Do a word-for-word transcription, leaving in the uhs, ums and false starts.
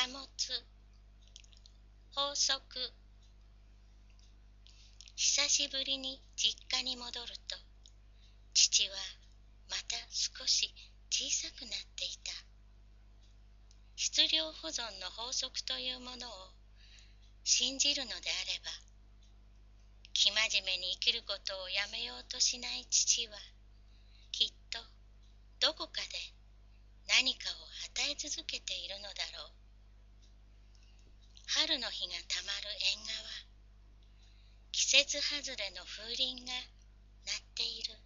物法則。久しぶりに実家に戻ると、父はまた少し小さくなっていた。質量保存の法則というものを信じるのであれば、生真面目に生きることをやめようとしない父は、きっとどこかで何かを与え続けているのだろう。春の日がたまる縁側、季節外れの風鈴が鳴っている。